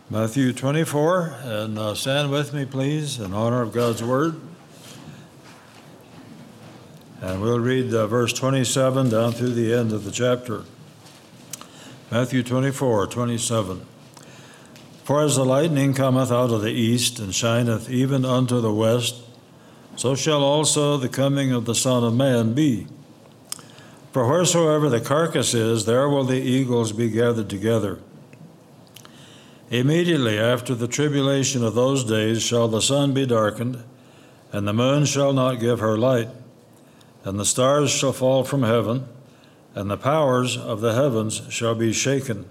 Matthew 24, and stand with me, please, in honor of God's Word. And we'll read verse 27 down through the end of the chapter. Matthew 24, 27. For as the lightning cometh out of the east, and shineth even unto the west, so shall also the coming of the Son of Man be. For wheresoever the carcass is, there will the eagles be gathered together. Immediately after the tribulation of those days shall the sun be darkened, and the moon shall not give her light, and the stars shall fall from heaven, and the powers of the heavens shall be shaken.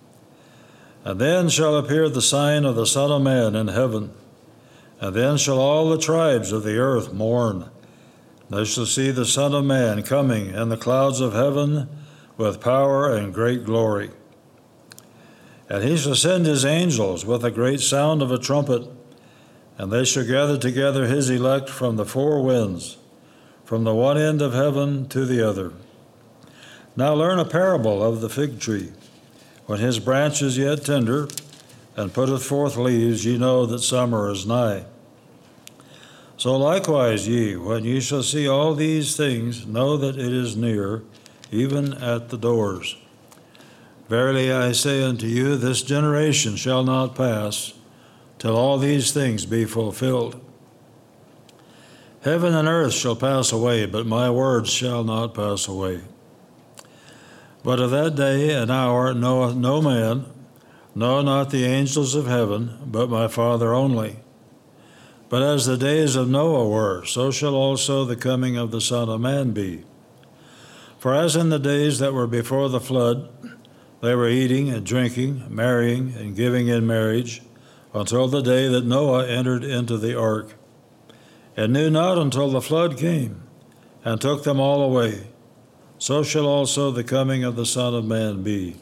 And then shall appear the sign of the Son of Man in heaven, and then shall all the tribes of the earth mourn. They shall see the Son of Man coming in the clouds of heaven with power and great glory. And he shall send his angels with a great sound of a trumpet, and they shall gather together his elect from the four winds, from the one end of heaven to the other. Now learn a parable of the fig tree. When his branch is yet tender, and putteth forth leaves, ye know that summer is nigh. So likewise ye, when ye shall see all these things, know that it is near, even at the doors. Verily I say unto you, this generation shall not pass, till all these things be fulfilled. Heaven and earth shall pass away, but my words shall not pass away. But of that day and hour knoweth no man, no, not the angels of heaven, but my Father only. But as the days of Noah were, so shall also the coming of the Son of Man be. For as in the days that were before the flood, they were eating and drinking, marrying and giving in marriage, until the day that Noah entered into the ark, and knew not until the flood came, and took them all away. So shall also the coming of the Son of Man be.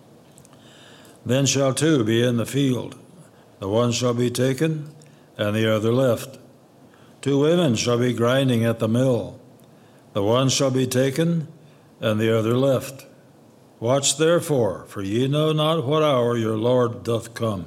Then shall two be in the field, the one shall be taken, and the other left. Two women shall be grinding at the mill, the one shall be taken, and the other left. Watch therefore, for ye know not what hour your Lord doth come.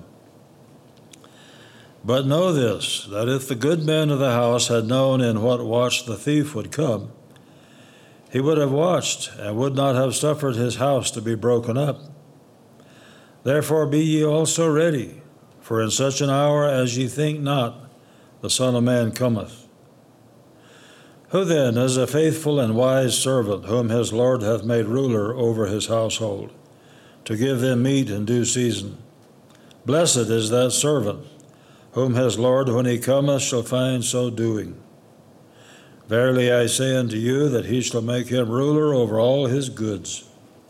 But know this, that if the good man of the house had known in what watch the thief would come, he would have watched, and would not have suffered his house to be broken up. Therefore be ye also ready, for in such an hour as ye think not, the Son of Man cometh. Who then is a faithful and wise servant, whom his Lord hath made ruler over his household, to give them meat in due season? Blessed is that servant, whom his Lord, when he cometh, shall find so doing. Verily I say unto you, that he shall make him ruler over all his goods.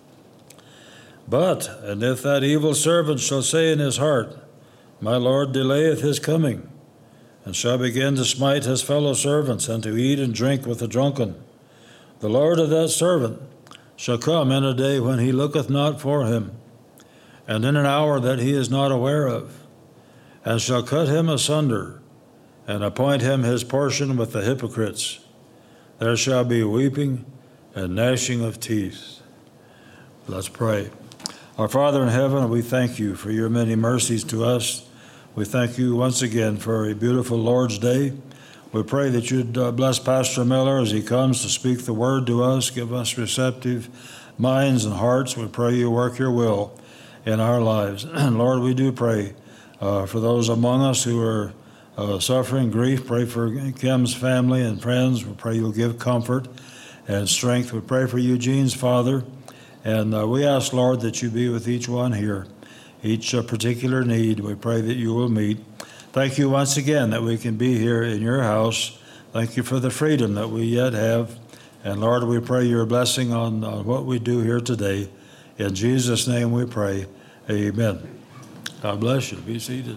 And if that evil servant shall say in his heart, My Lord delayeth his coming, and shall begin to smite his fellow servants, and to eat and drink with the drunken, the Lord of that servant shall come in a day when he looketh not for him, and in an hour that he is not aware of, and shall cut him asunder, and appoint him his portion with the hypocrites. There shall be weeping and gnashing of teeth. Let's pray. Our Father in heaven, we thank you for your many mercies to us. We thank you once again for a beautiful Lord's Day. We pray that you'd bless Pastor Miller as he comes to speak the word to us, give us receptive minds and hearts. We pray you work your will in our lives. And Lord, we do pray for those among us who are suffering grief. Pray for Kim's family and friends. We pray you'll give comfort and strength. We pray for Eugene's father. And we ask, Lord, that you be with each one here. Each particular need, we pray that you will meet. Thank you once again that we can be here in your house. Thank you for the freedom that we yet have. And Lord, we pray your blessing on what we do here today. In Jesus' name we pray. Amen. God bless you. Be seated.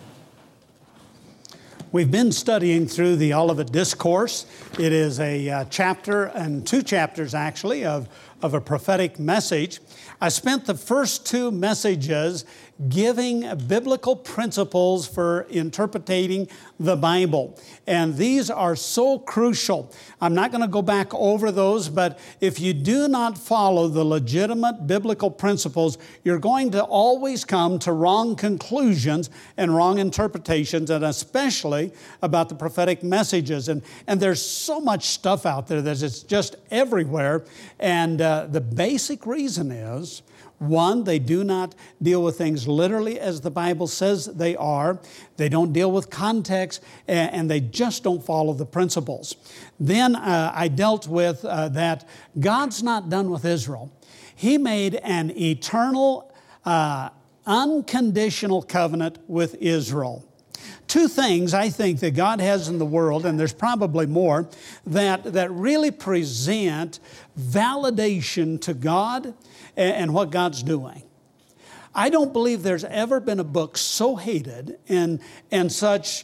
We've been studying through the Olivet Discourse. It is a chapter, and two chapters actually, of of a prophetic message. I spent the first two messages giving biblical principles for interpreting the Bible. And these are so crucial. I'm not going to go back over those, but if you do not follow the legitimate biblical principles, you're going to always come to wrong conclusions and wrong interpretations, and especially about the prophetic messages. And there's so much stuff out there that it's just everywhere. And the basic reason is, one, they do not deal with things literally as the Bible says they are. They don't deal with context, and they just don't follow the principles. Then I dealt with that God's not done with Israel. He made an eternal, unconditional covenant with Israel. Two things I think that God has in the world, and there's probably more, that really present validation to God and what God's doing. I don't believe there's ever been a book so hated and such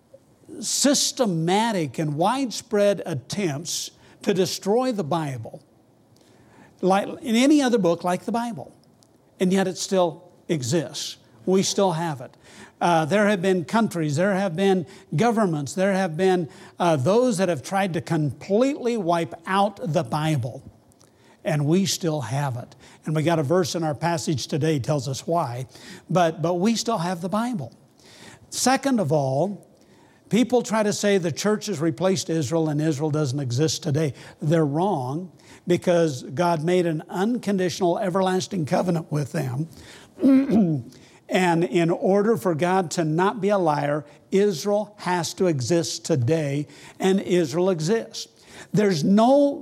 systematic and widespread attempts to destroy the Bible, like in any other book like the Bible. And yet it still exists. We still have it. There have been countries, there have been governments, there have been those that have tried to completely wipe out the Bible. And we still have it. And we got a verse in our passage today tells us why. But we still have the Bible. Second of all, people try to say the church has replaced Israel and Israel doesn't exist today. They're wrong, because God made an unconditional, everlasting covenant with them. And in order for God to not be a liar, Israel has to exist today, and Israel exists. There's no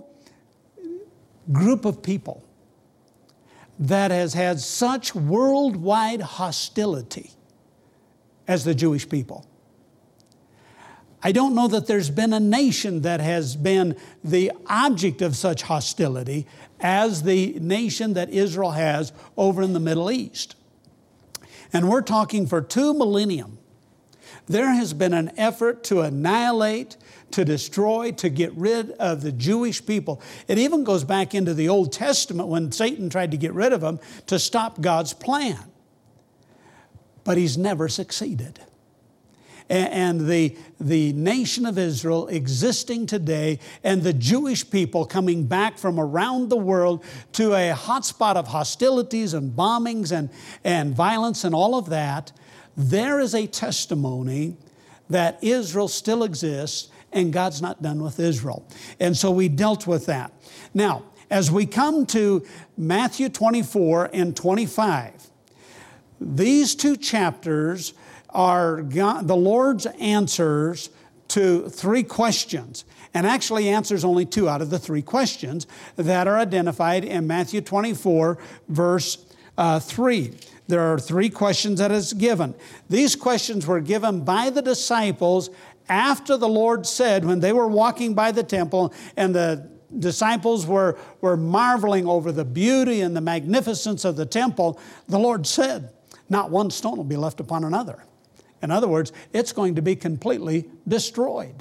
group of people that has had such worldwide hostility as the Jewish people. I don't know that there's been a nation that has been the object of such hostility as the nation that Israel has over in the Middle East. And we're talking for 2 millennia. There has been an effort to annihilate, to destroy, to get rid of the Jewish people. It even goes back into the Old Testament when Satan tried to get rid of them to stop God's plan. But he's never succeeded. And the nation of Israel existing today, and the Jewish people coming back from around the world to a hotspot of hostilities and bombings and violence and all of that, there is a testimony that Israel still exists and God's not done with Israel. And so we dealt with that. Now, as we come to Matthew 24 and 25, these two chapters are the Lord's answers to 3 questions, and actually answers only 2 out of the 3 questions that are identified in Matthew 24, verse 3. There are 3 questions that is given. These questions were given by the disciples after the Lord said, when they were walking by the temple and the disciples were marveling over the beauty and the magnificence of the temple, the Lord said, not one stone will be left upon another. In other words, it's going to be completely destroyed.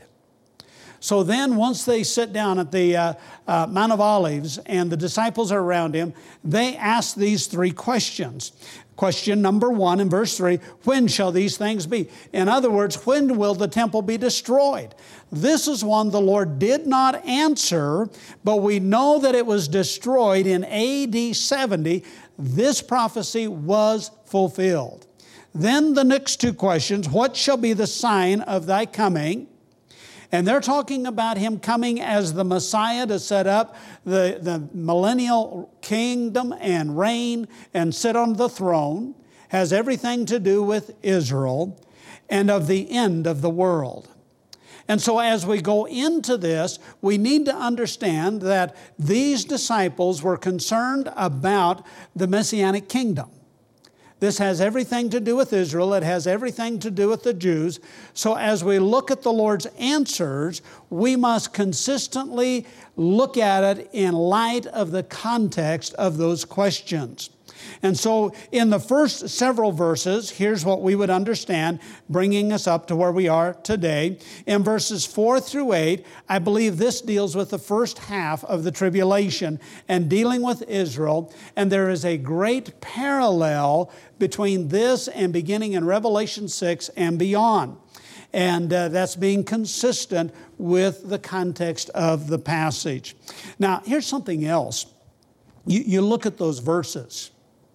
So then once they sit down at the Mount of Olives and the disciples are around him, they ask these 3 questions. Question number 1 in verse 3, when shall these things be? In other words, when will the temple be destroyed? This is one the Lord did not answer, but we know that it was destroyed in AD 70. This prophecy was fulfilled. Then the next 2 questions, what shall be the sign of thy coming? And they're talking about him coming as the Messiah to set up the millennial kingdom and reign and sit on the throne. Has everything to do with Israel and of the end of the world. And so as we go into this, we need to understand that these disciples were concerned about the Messianic kingdom. This has everything to do with Israel. It has everything to do with the Jews. So as we look at the Lord's answers, we must consistently look at it in light of the context of those questions. And so in the first several verses, here's what we would understand, bringing us up to where we are today. In verses 4 through 8, I believe this deals with the first half of the tribulation and dealing with Israel. And there is a great parallel between this and beginning in Revelation 6 and beyond. And that's being consistent with the context of the passage. Now, here's something else. You look at those verses.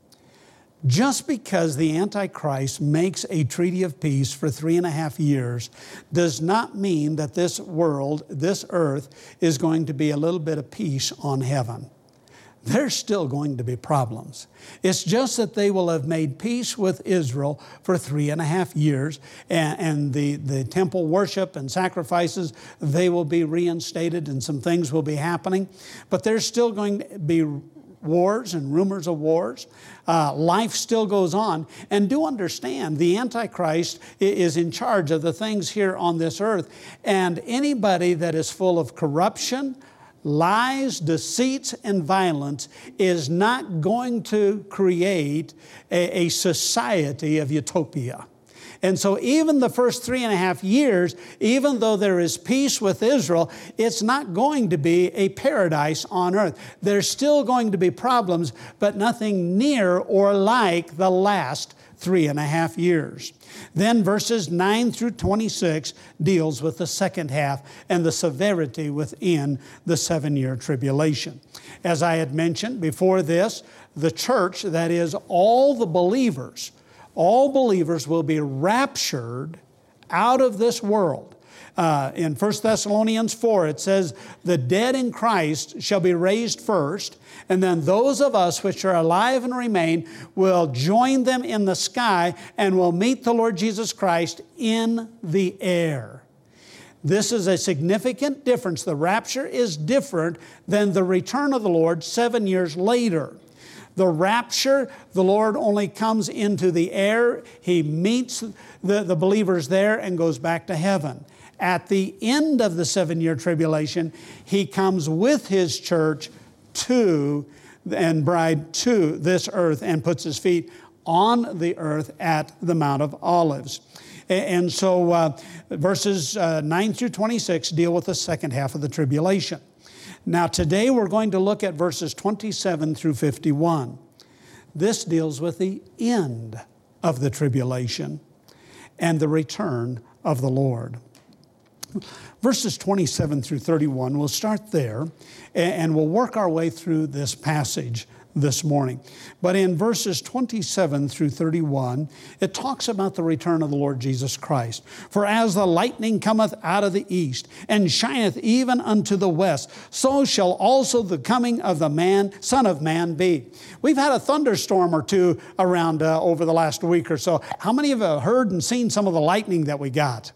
Just because the Antichrist makes a treaty of peace for 3.5 years does not mean that this world, this earth, is going to be a little bit of peace on heaven. There's still going to be problems. It's just that they will have made peace with Israel for 3.5 years, and the temple worship and sacrifices, they will be reinstated and some things will be happening. But there's still going to be wars and rumors of wars. Life still goes on. And do understand, the Antichrist is in charge of the things here on this earth. And anybody that is full of corruption, lies, deceits, and violence is not going to create a society of utopia. And so even the first 3.5 years, even though there is peace with Israel, it's not going to be a paradise on earth. There's still going to be problems, but nothing near or like the last 3.5 years. Then verses 9 through 26 deals with the second half and the severity within the 7-year tribulation. As I had mentioned before this, the church, that is all believers will be raptured out of this world. In 1 Thessalonians 4, it says, the dead in Christ shall be raised first, and then those of us which are alive and remain will join them in the sky and will meet the Lord Jesus Christ in the air. This is a significant difference. The rapture is different than the return of the Lord 7 years later. The rapture, the Lord only comes into the air. He meets the believers there and goes back to heaven. At the end of the 7-year tribulation, He comes with His church and bride to this earth and puts His feet on the earth at the Mount of Olives. And so verses 9 through 26 deal with the second half of the tribulation. Now today we're going to look at verses 27 through 51. This deals with the end of the tribulation and the return of the Lord. Verses 27 through 31, we'll start there and we'll work our way through this passage this morning. But in verses 27 through 31, it talks about the return of the Lord Jesus Christ. For as the lightning cometh out of the east, and shineth even unto the west, so shall also the coming of the Son of Man be. We've had a thunderstorm or two around over the last week or so. How many of you have heard and seen some of the lightning that we got?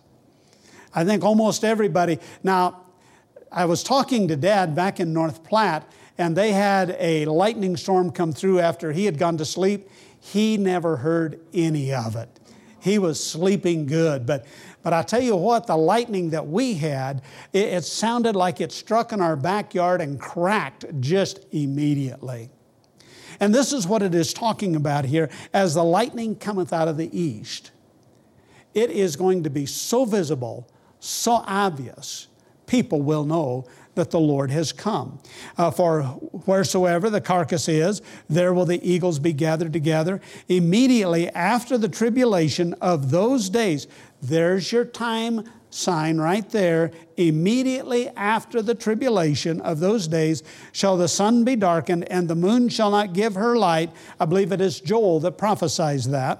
I think almost everybody. Now, I was talking to Dad back in North Platte, and they had a lightning storm come through after he had gone to sleep. He never heard any of it. He was sleeping good. But I tell you what, the lightning that we had, it sounded like it struck in our backyard and cracked just immediately. And this is what it is talking about here. As the lightning cometh out of the east, it is going to be so visible, so obvious, people will know that the Lord has come. For wheresoever the carcass is, there will the eagles be gathered together. Immediately after the tribulation of those days, there's your time sign right there. Immediately after the tribulation of those days shall the sun be darkened, and the moon shall not give her light. I believe it is Joel that prophesies that.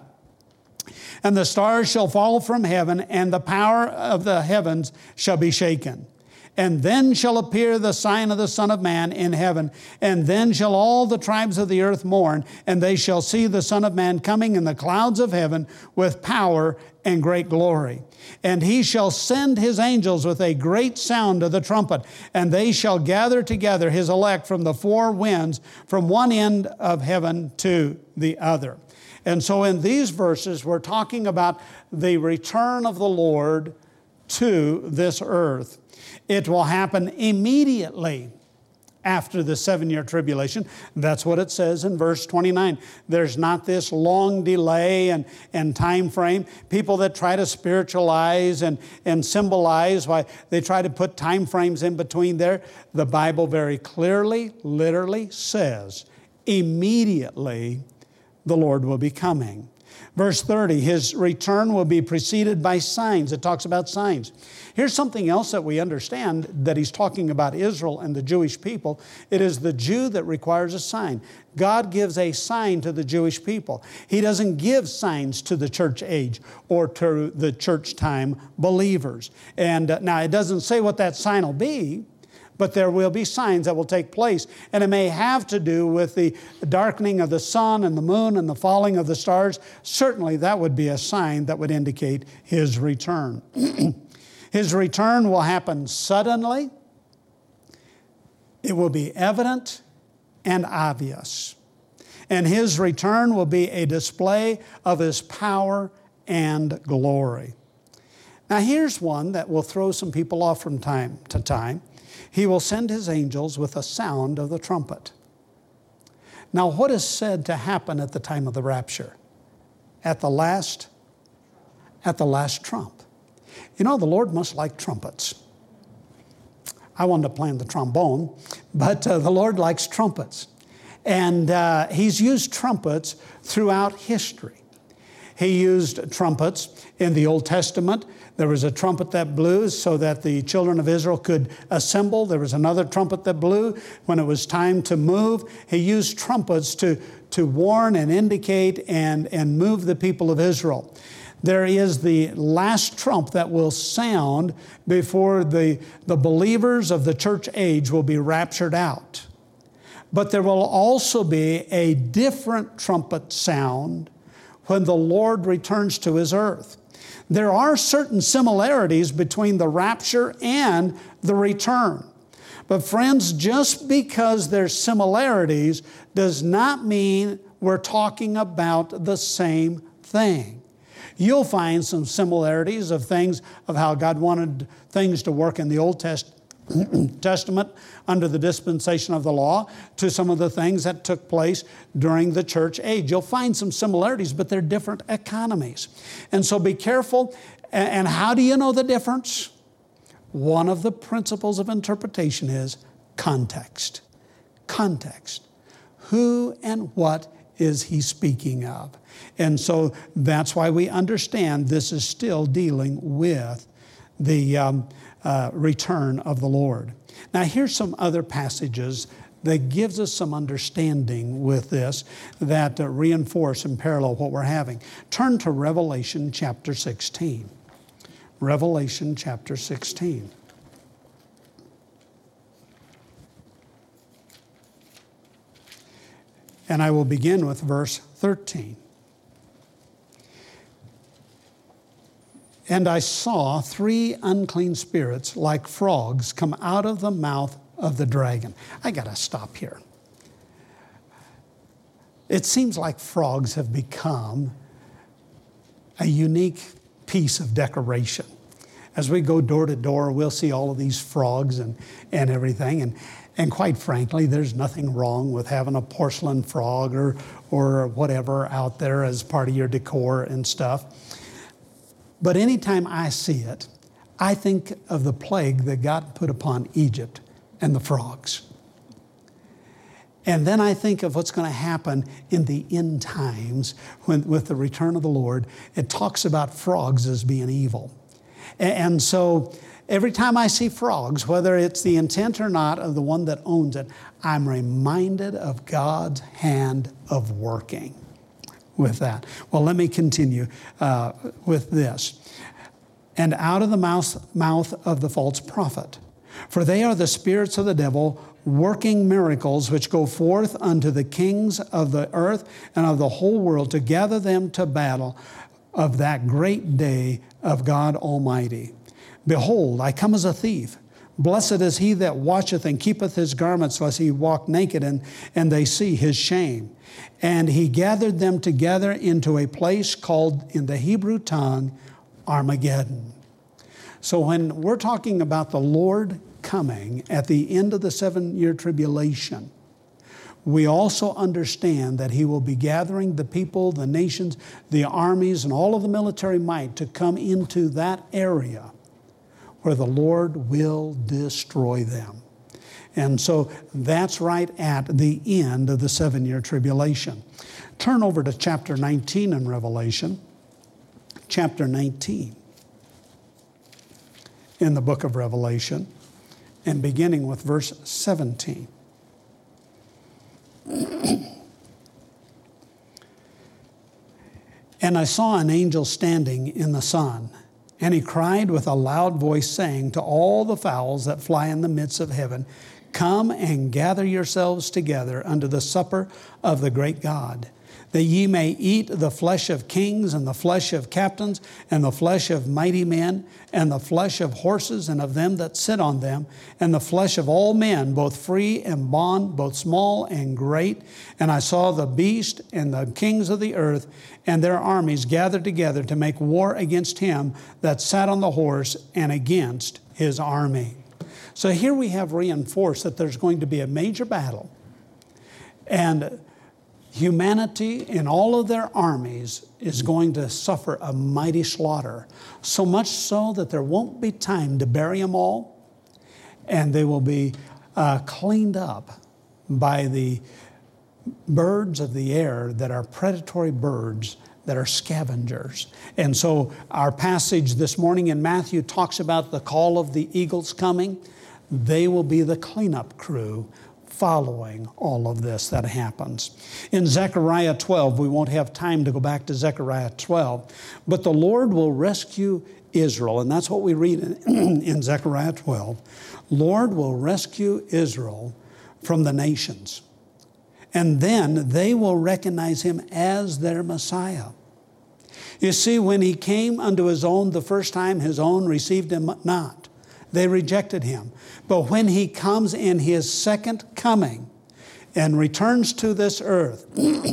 And the stars shall fall from heaven, and the power of the heavens shall be shaken. And then shall appear the sign of the Son of Man in heaven. And then shall all the tribes of the earth mourn, and they shall see the Son of Man coming in the clouds of heaven with power and great glory. And He shall send His angels with a great sound of the trumpet, and they shall gather together His elect from the four winds, from one end of heaven to the other. And so in these verses, we're talking about the return of the Lord to this earth. It will happen immediately after the 7-year tribulation. That's what it says in verse 29. There's not this long delay and time frame. People that try to spiritualize and symbolize, why they try to put time frames in between there. The Bible very clearly, literally says, immediately the Lord will be coming. Verse 30, His return will be preceded by signs. It talks about signs. Here's something else that we understand, that He's talking about Israel and the Jewish people. It is the Jew that requires a sign. God gives a sign to the Jewish people. He doesn't give signs to the church age or to the church time believers. And now it doesn't say what that sign will be, but there will be signs that will take place. And it may have to do with the darkening of the sun and the moon and the falling of the stars. Certainly that would be a sign that would indicate His return. His return will happen suddenly. It will be evident and obvious. And His return will be a display of His power and glory. Now here's one that will throw some people off from time to time. He will send His angels with a sound of the trumpet. Now, what is said to happen at the time of the rapture? At the last trump. You know, the Lord must like trumpets. I wanted to play the trombone, but the Lord likes trumpets. And He's used trumpets throughout history. He used trumpets in the Old Testament. There was a trumpet that blew so that the children of Israel could assemble. There was another trumpet that blew when it was time to move. He used trumpets to warn and indicate and move the people of Israel. There is the last trump that will sound before the believers of the church age will be raptured out. But there will also be a different trumpet sound when the Lord returns to His earth. There are certain similarities between the rapture and the return. But friends, just because there's similarities does not mean we're talking about the same thing. You'll find some similarities of things, of how God wanted things to work in the Old Testament under the dispensation of the law to some of the things that took place during the church age. You'll find some similarities, but they're different economies. And so be careful. And how do you know the difference? One of the principles of interpretation is context. Context. Who and what is He speaking of? And so that's why we understand this is still dealing with the return of the Lord. Now here's some other passages that gives us some understanding with this that reinforce and parallel what we're having. Turn to Revelation chapter 16. Revelation chapter 16. And I will begin with verse 13. And I saw 3 unclean spirits like frogs come out of the mouth of the dragon. I got to stop here. It seems like frogs have become a unique piece of decoration. As we go door to door, we'll see all of these frogs and everything. And quite frankly, there's nothing wrong with having a porcelain frog or whatever out there as part of your decor and stuff. But anytime I see it, I think of the plague that God put upon Egypt and the frogs. And then I think of what's going to happen in the end times with the return of the Lord. It talks about frogs as being evil. And so every time I see frogs, whether it's the intent or not of the one that owns it, I'm reminded of God's hand of working with that. Well, let me continue with this. And out of the mouth of the false prophet, for they are the spirits of the devil, working miracles which go forth unto the kings of the earth and of the whole world to gather them to battle of that great day of God Almighty. Behold, I come as a thief. Blessed is he that watcheth and keepeth his garments, lest he walk naked and they see his shame. And he gathered them together into a place called in the Hebrew tongue Armageddon. So when we're talking about the Lord coming at the end of the 7-year tribulation, we also understand that he will be gathering the people, the nations, the armies, and all of the military might to come into that area where the Lord will destroy them. And so that's right at the end of the 7-year tribulation. Turn over to chapter 19 in Revelation. Chapter 19 in the book of Revelation, and beginning with verse 17. And I saw an angel standing in the sun, and he cried with a loud voice, saying to all the fowls that fly in the midst of heaven, come and gather yourselves together unto the supper of the great God, that ye may eat the flesh of kings, and the flesh of captains, and the flesh of mighty men, and the flesh of horses, and of them that sit on them, and the flesh of all men, both free and bond, both small and great. And I saw the beast and the kings of the earth and their armies gathered together to make war against him that sat on the horse and against his army. So here we have reinforced that there's going to be a major battle, and humanity in all of their armies is going to suffer a mighty slaughter, so much so that there won't be time to bury them all, and they will be cleaned up by the birds of the air that are predatory birds that are scavengers. And so our passage this morning in Matthew talks about the call of the eagles coming. They will be the cleanup crew following all of this that happens. In Zechariah 12, we won't have time to go back to Zechariah 12, but the Lord will rescue Israel, and that's what we read in Zechariah 12. Lord will rescue Israel from the nations, and then they will recognize him as their Messiah. You see, when he came unto his own the first time, his own received him not. They rejected him. But when he comes in his second coming and returns to this earth,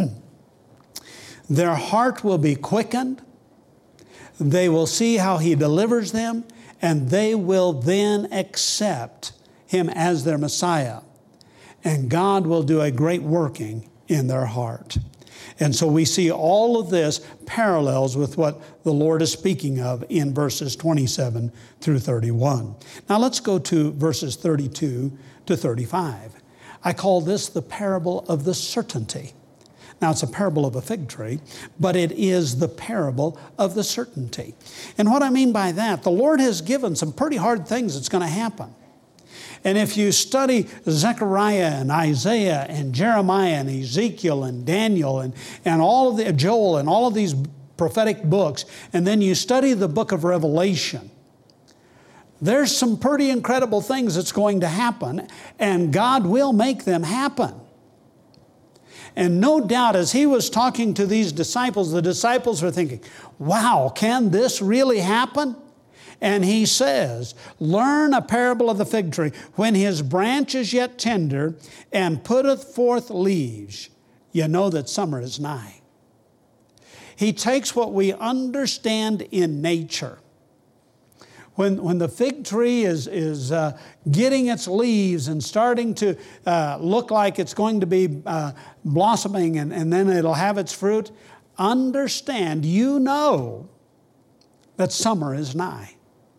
their heart will be quickened. They will see how he delivers them, and they will then accept him as their Messiah. And God will do a great working in their heart. And so we see all of this parallels with what the Lord is speaking of in verses 27 through 31. Now let's go to verses 32 to 35. I call this the parable of the certainty. Now it's a parable of a fig tree, but it is the parable of the certainty. And what I mean by that, the Lord has given some pretty hard things that's going to happen. And if you study Zechariah and Isaiah and Jeremiah and Ezekiel and Daniel and all of the Joel and all of these prophetic books, and then you study the book of Revelation, there's some pretty incredible things that's going to happen, and God will make them happen. And no doubt, as he was talking to these disciples, the disciples were thinking, wow, can this really happen? And he says, learn a parable of the fig tree. When his branch is yet tender and putteth forth leaves, you know that summer is nigh. He takes what we understand in nature. When the fig tree is getting its leaves and starting to look like it's going to be blossoming and then it'll have its fruit, understand, you know that summer is nigh.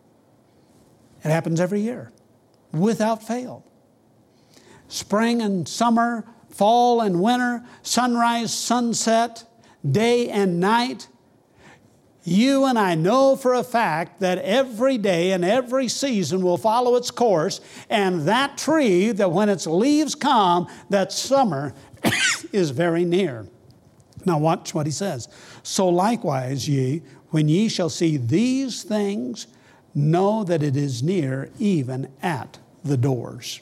It happens every year, without fail. Spring and summer, fall and winter, sunrise, sunset, day and night. You and I know for a fact that every day and every season will follow its course, and that tree, that when its leaves come, that summer is very near. Now watch what he says. So likewise ye, when ye shall see these things, know that it is near, even at the doors.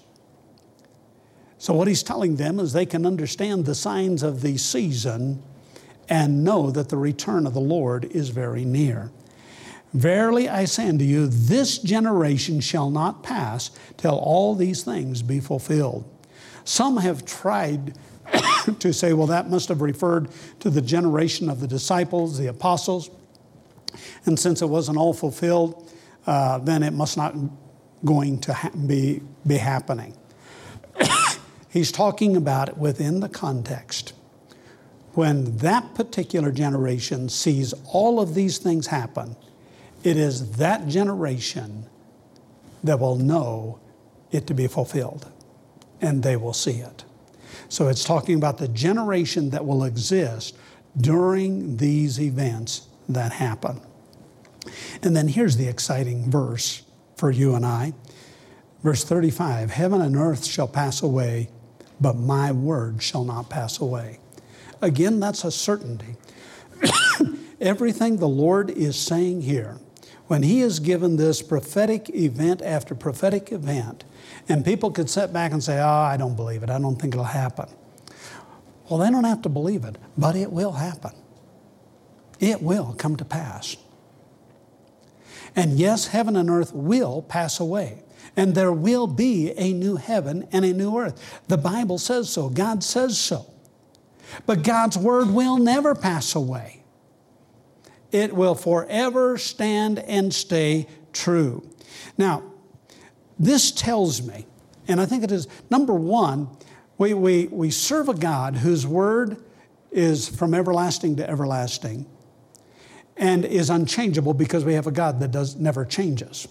So what he's telling them is they can understand the signs of the season and know that the return of the Lord is very near. Verily I say unto you, this generation shall not pass till all these things be fulfilled. Some have tried to say, well, that must have referred to the generation of the disciples, the apostles, and since it wasn't all fulfilled, then it must not going to be happening. He's talking about it within the context. When that particular generation sees all of these things happen, it is that generation that will know it to be fulfilled, and they will see it. So it's talking about the generation that will exist during these events that happen. And then here's the exciting verse for you and I. Verse 35, heaven and earth shall pass away, but my word shall not pass away. Again, that's a certainty. Everything the Lord is saying here, when He has given this prophetic event after prophetic event, and people could sit back and say, oh, I don't believe it. I don't think it'll happen. Well, they don't have to believe it, but it will happen. It will come to pass. And yes, heaven and earth will pass away. And there will be a new heaven and a new earth. The Bible says so. God says so. But God's word will never pass away. It will forever stand and stay true. Now, this tells me, and I think it is, number one, we serve a God whose word is from everlasting to everlasting and is unchangeable because we have a God that never changes.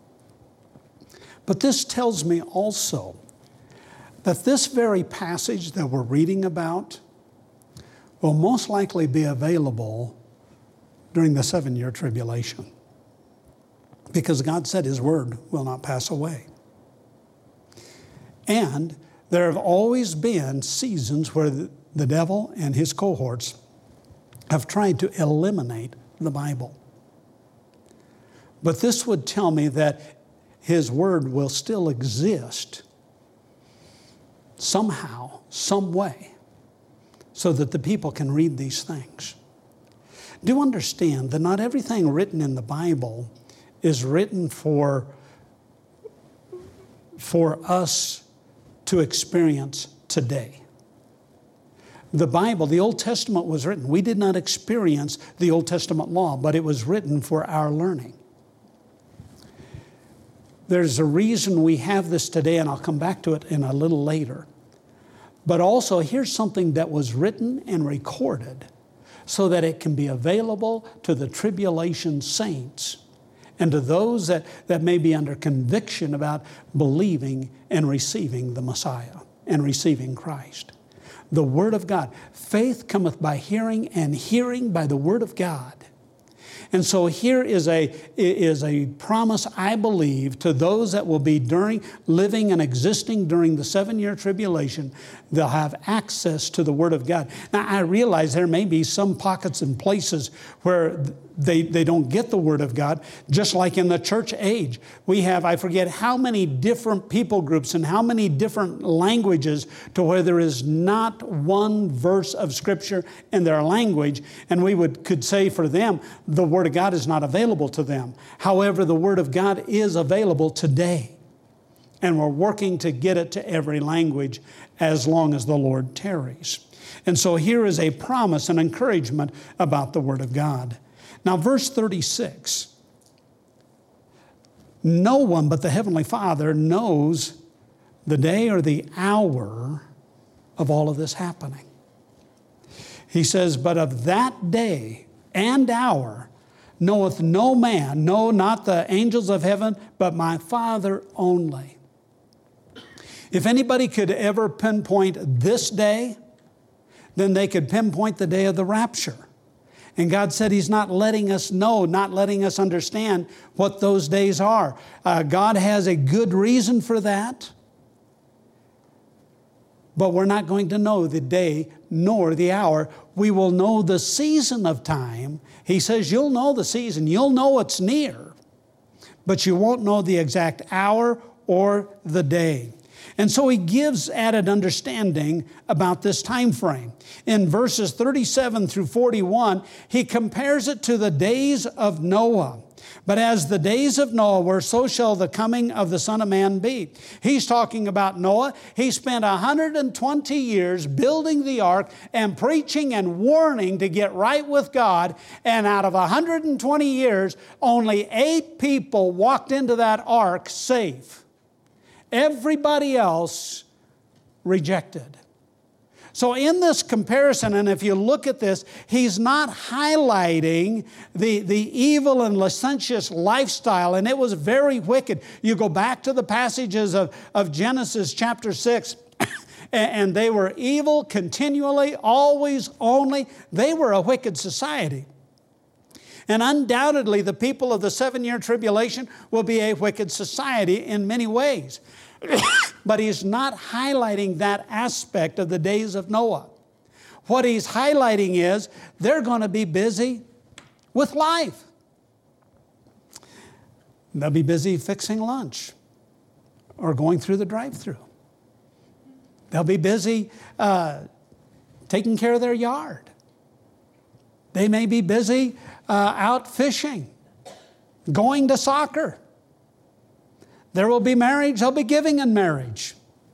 But this tells me also that this very passage that we're reading about will most likely be available during the 7-year tribulation, because God said His word will not pass away. And there have always been seasons where the devil and his cohorts have tried to eliminate the Bible. But this would tell me that His word will still exist somehow, some way, so that the people can read these things. Do understand that not everything written in the Bible is written for us to experience today. The Bible, the Old Testament was written. We did not experience the Old Testament law, but it was written for our learning. There's a reason we have this today, and I'll come back to it in a little later. But also, here's something that was written and recorded so that it can be available to the tribulation saints and to those that may be under conviction about believing and receiving the Messiah and receiving Christ. The Word of God. Faith cometh by hearing, and hearing by the Word of God. And so here is a promise, I believe, to those that will be living and existing during the 7-year tribulation. They'll have access to the Word of God. Now, I realize there may be some pockets and places where they don't get the Word of God, just like in the church age. We have, I forget how many different people groups and how many different languages to where there is not one verse of Scripture in their language. And we could say for them, the Word of God is not available to them. However, the Word of God is available today. And we're working to get it to every language as long as the Lord tarries. And so here is a promise and encouragement about the Word of God. Now, verse 36, no one but the Heavenly Father knows the day or the hour of all of this happening. He says, but of that day and hour knoweth no man, no, not the angels of heaven, but my Father only. If anybody could ever pinpoint this day, then they could pinpoint the day of the rapture. And God said He's not letting us know, not letting us understand what those days are. God has a good reason for that. But we're not going to know the day nor the hour. We will know the season of time. He says you'll know the season. You'll know it's near. But you won't know the exact hour or the day. And so He gives added understanding about this time frame. In verses 37 through 41, He compares it to the days of Noah. But as the days of Noah were, so shall the coming of the Son of Man be. He's talking about Noah. He spent 120 years building the ark and preaching and warning to get right with God. And out of 120 years, only 8 people walked into that ark safe. Everybody else rejected. So in this comparison, and if you look at this, he's not highlighting the evil and licentious lifestyle, and it was very wicked. You go back to the passages of Genesis chapter 6, and they were evil continually, always, only. They were a wicked society. And undoubtedly, the people of the 7-year tribulation will be a wicked society in many ways. But he's not highlighting that aspect of the days of Noah. What he's highlighting is they're going to be busy with life. They'll be busy fixing lunch or going through the drive-thru. They'll be busy taking care of their yard. They may be busy out fishing, going to soccer. There will be marriage, there'll be giving in marriage.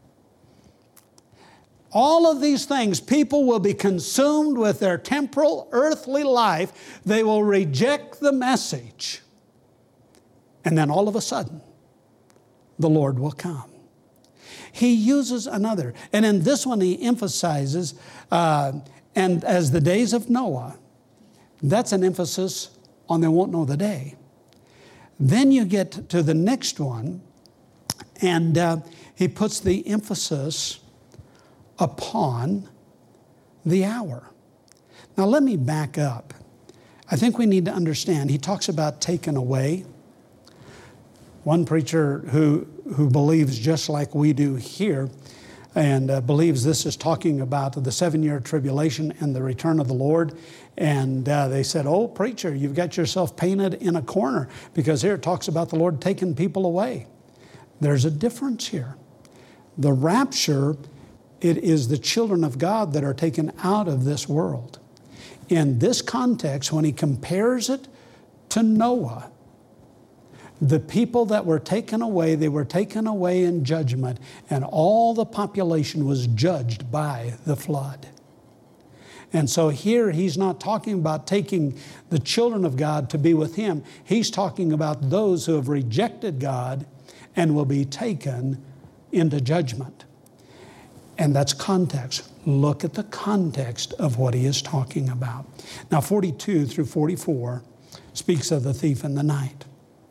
All of these things, people will be consumed with their temporal, earthly life. They will reject the message. And then all of a sudden, the Lord will come. He uses another. And in this one, he emphasizes, and as the days of Noah, that's an emphasis on they won't know the day. Then you get to the next one, and he puts the emphasis upon the hour. Now let me back up. I think we need to understand, he talks about taken away. One preacher who believes just like we do here, and believes this is talking about the 7-year tribulation and the return of the Lord. And they said, oh, preacher, you've got yourself painted in a corner, because here it talks about the Lord taking people away. There's a difference here. The rapture, it is the children of God that are taken out of this world. In this context, when he compares it to Noah, the people that were taken away, they were taken away in judgment, and all the population was judged by the flood. And so here he's not talking about taking the children of God to be with him. He's talking about those who have rejected God and will be taken into judgment. And that's context. Look at the context of what he is talking about. Now 42 through 44 speaks of the thief in the night.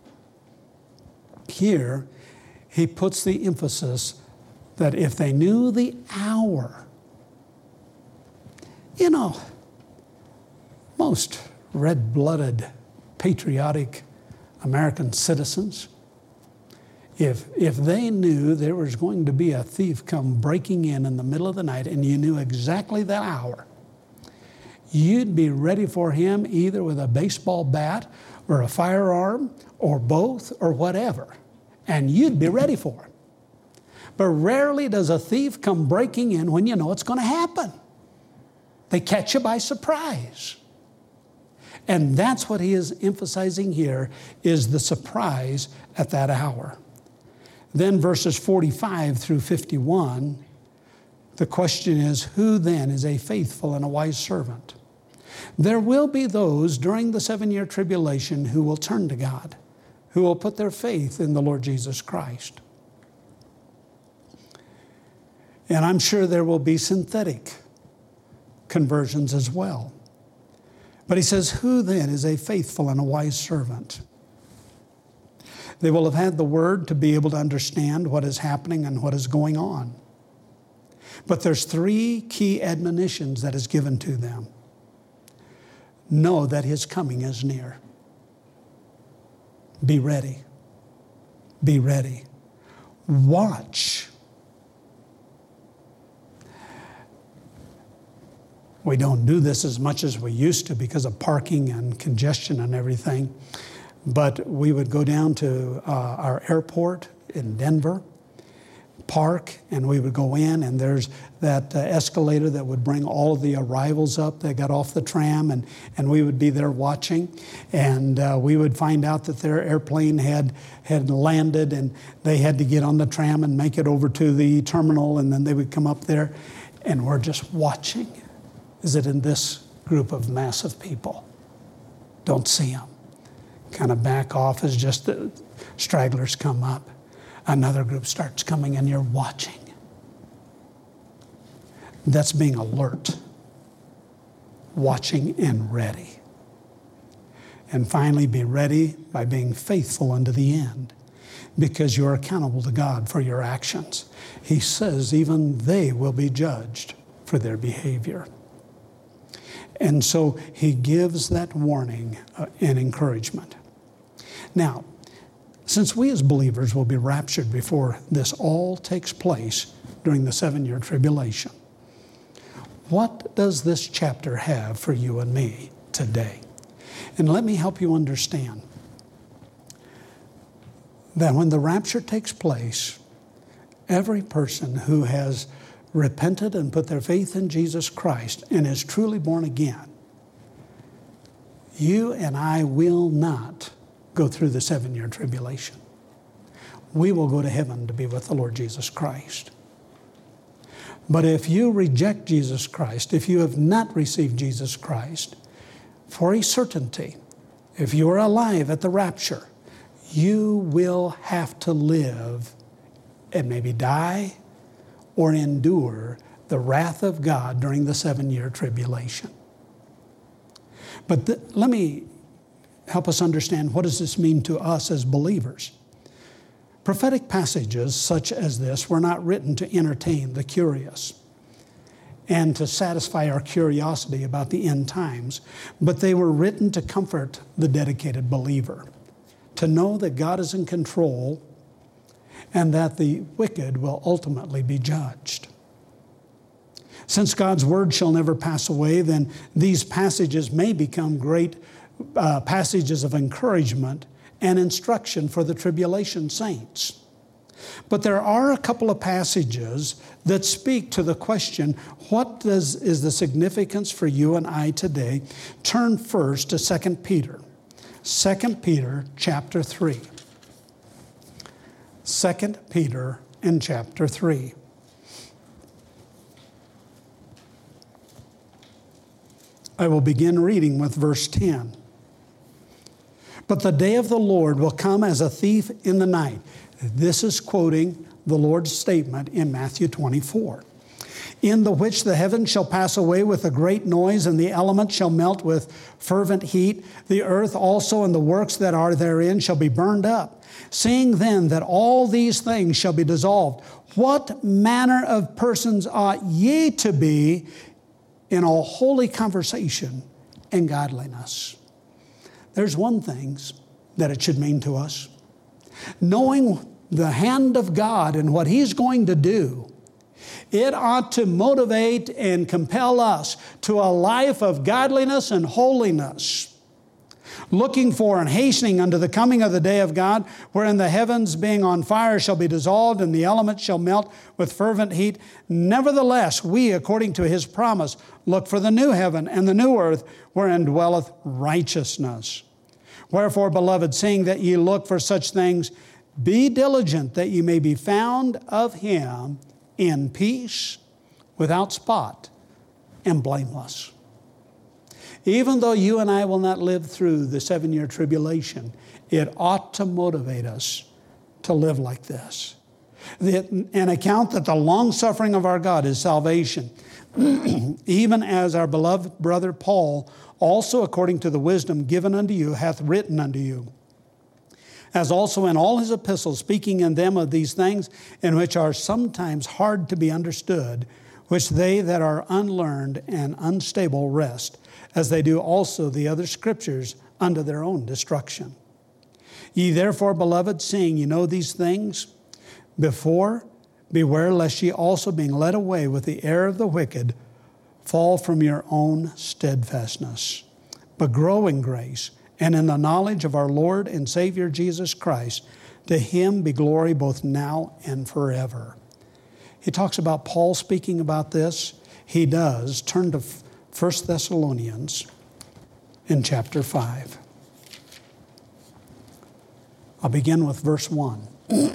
Here he puts the emphasis that if they knew the hour, you know, most red-blooded, patriotic American citizens, if they knew there was going to be a thief come breaking in the middle of the night, and you knew exactly the hour, you'd be ready for him either with a baseball bat or a firearm or both or whatever, and you'd be ready for him. But rarely does a thief come breaking in when you know it's going to happen. They catch you by surprise. And that's what he is emphasizing here, is the surprise at that hour. Then verses 45 through 51, the question is, who then is a faithful and a wise servant? There will be those during the 7-year tribulation who will turn to God, who will put their faith in the Lord Jesus Christ. And I'm sure there will be synthetic conversions as well. But he says, who then is a faithful and a wise servant? They will have had the word to be able to understand what is happening and what is going on. But there's 3 key admonitions that is given to them. Know that his coming is near. Be ready. Be ready. Watch. We don't do this as much as we used to because of parking and congestion and everything. But we would go down to our airport in Denver, park, and we would go in, and there's that escalator that would bring all of the arrivals up that got off the tram, and we would be there watching, and we would find out that their airplane had landed, and they had to get on the tram and make it over to the terminal, and then they would come up there, and we're just watching. Is it in this group of massive people? Don't see them. Kind of back off as just the stragglers come up. Another group starts coming, and you're watching. That's being alert, watching and ready. And finally, be ready by being faithful unto the end, because you're accountable to God for your actions. He says even they will be judged for their behavior. And so he gives that warning and encouragement. Now, since we as believers will be raptured before this all takes place during the 7-year tribulation, what does this chapter have for you and me today? And let me help you understand that when the rapture takes place, every person who has repented and put their faith in Jesus Christ and is truly born again, you and I will not go through the 7-year tribulation. We will go to heaven to be with the Lord Jesus Christ. But if you reject Jesus Christ, if you have not received Jesus Christ, for a certainty, if you are alive at the rapture, you will have to live and maybe die or endure the wrath of God during the 7-year tribulation. But let me help us understand, what does this mean to us as believers? Prophetic passages such as this were not written to entertain the curious and to satisfy our curiosity about the end times, but they were written to comfort the dedicated believer, to know that God is in control and that the wicked will ultimately be judged. Since God's word shall never pass away, then these passages may become great passages of encouragement and instruction for the tribulation saints. But there are a couple of passages that speak to the question, what is the significance for you and I today? Turn first to 2 Peter. 2 Peter chapter 3. 2 Peter and chapter 3. I will begin reading with verse 10. But the day of the Lord will come as a thief in the night. This is quoting the Lord's statement in Matthew 24. In the which the heavens shall pass away with a great noise, and the elements shall melt with fervent heat. The earth also and the works that are therein shall be burned up. Seeing then that all these things shall be dissolved, what manner of persons ought ye to be in all holy conversation and godliness? There's one thing that it should mean to us. Knowing the hand of God and what He's going to do, it ought to motivate and compel us to a life of godliness and holiness, looking for and hastening unto the coming of the day of God, wherein the heavens being on fire shall be dissolved, and the elements shall melt with fervent heat. Nevertheless, we, according to His promise, look for the new heaven and the new earth, wherein dwelleth righteousness. Wherefore, beloved, seeing that ye look for such things, be diligent that ye may be found of Him in peace, without spot, and blameless. Even though you and I will not live through the 7-year tribulation, it ought to motivate us to live like this. An account that the long-suffering of our God is salvation, even as our beloved brother Paul, also according to the wisdom given unto you, hath written unto you, as also in all his epistles, speaking in them of these things, in which are sometimes hard to be understood, which they that are unlearned and unstable wrest, as they do also the other scriptures unto their own destruction. Ye therefore, beloved, seeing ye know these things before, beware lest ye also, being led away with the error of the wicked, fall from your own steadfastness, but grow in grace and in the knowledge of our Lord and Savior Jesus Christ. To Him be glory both now and forever. He talks about Paul speaking about this. He does. Turn to 1 Thessalonians in chapter 5. I'll begin with verse 1.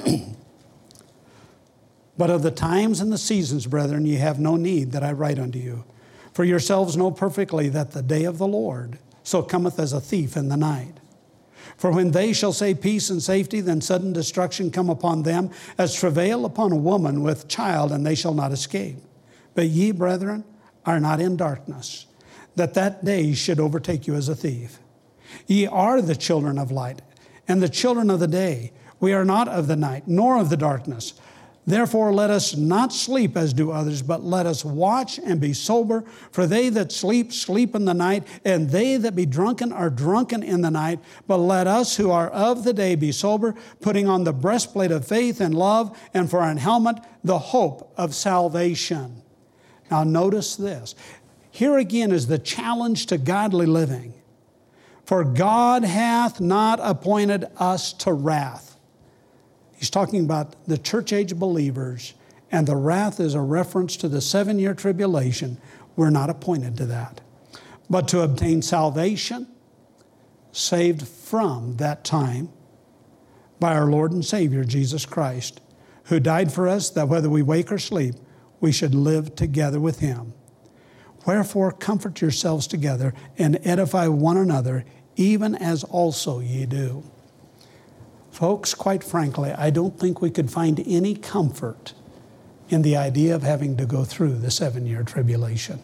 But of the times and the seasons, brethren, ye have no need that I write unto you. For yourselves know perfectly that the day of the Lord so cometh as a thief in the night. For when they shall say peace and safety, then sudden destruction come upon them, as travail upon a woman with child, and they shall not escape. But ye, brethren, are not in darkness, that day should overtake you as a thief. Ye are the children of light, and the children of the day. We are not of the night, nor of the darkness. Therefore let us not sleep as do others, but let us watch and be sober. For they that sleep, sleep in the night, and they that be drunken are drunken in the night. But let us who are of the day be sober, putting on the breastplate of faith and love, and for an helmet the hope of salvation. Now notice this. Here again is the challenge to godly living. For God hath not appointed us to wrath. He's talking about the church age believers, and the wrath is a reference to the 7-year tribulation. We're not appointed to that. But to obtain salvation, saved from that time by our Lord and Savior, Jesus Christ, who died for us, that whether we wake or sleep, we should live together with Him. Wherefore comfort yourselves together and edify one another, even as also ye do. Folks, quite frankly, I don't think we could find any comfort in the idea of having to go through the 7-year tribulation.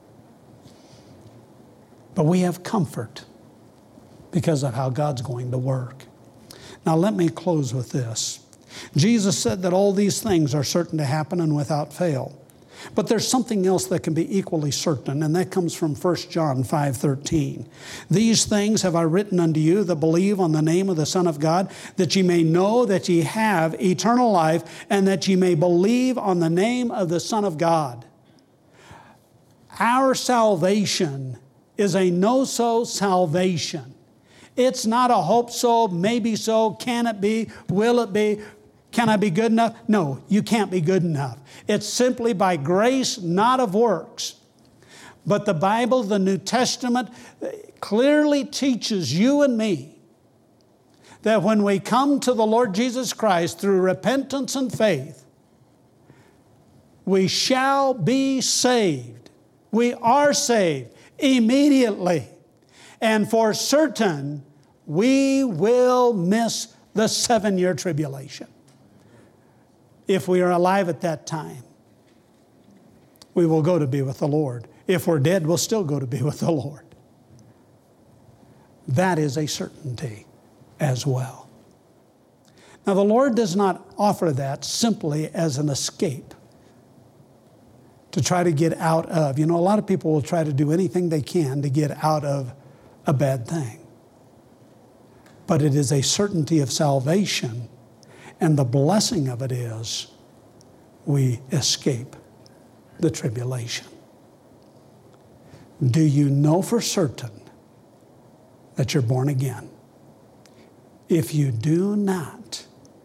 But we have comfort because of how God's going to work. Now let me close with this. Jesus said that all these things are certain to happen and without fail. But there's something else that can be equally certain, and that comes from 1 John 5:13. These things have I written unto you that believe on the name of the Son of God, that ye may know that ye have eternal life, and that ye may believe on the name of the Son of God. Our salvation is a no-so salvation. It's not a hope so, maybe so, can it be, will it be? Can I be good enough? No, you can't be good enough. It's simply by grace, not of works. But the Bible, the New Testament, clearly teaches you and me that when we come to the Lord Jesus Christ through repentance and faith, we shall be saved. We are saved immediately. And for certain, we will miss the 7-year tribulation. If we are alive at that time, we will go to be with the Lord. If we're dead, we'll still go to be with the Lord. That is a certainty as well. Now, the Lord does not offer that simply as an escape to try to get out of. You know, a lot of people will try to do anything they can to get out of a bad thing. But it is a certainty of salvation. And the blessing of it is we escape the tribulation. Do you know for certain that you're born again? If you do not,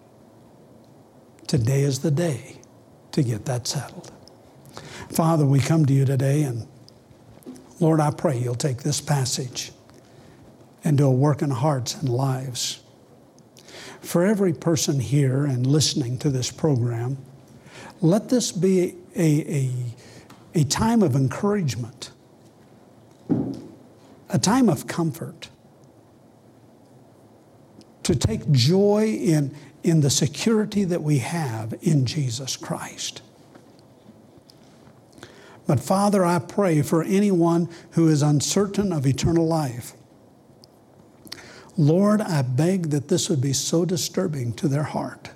today is the day to get that settled. Father, we come to you today, and Lord, I pray you'll take this passage and do a work in hearts and lives. For every person here and listening to this program, let this be a time of encouragement, a time of comfort, to take joy in the security that we have in Jesus Christ. But Father, I pray for anyone who is uncertain of eternal life. Lord, I beg that this would be so disturbing to their heart,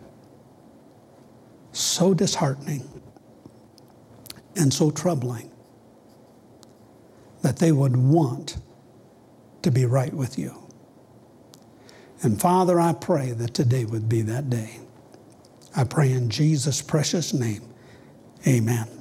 so disheartening, and so troubling that they would want to be right with you. And Father, I pray that today would be that day. I pray in Jesus' precious name, amen.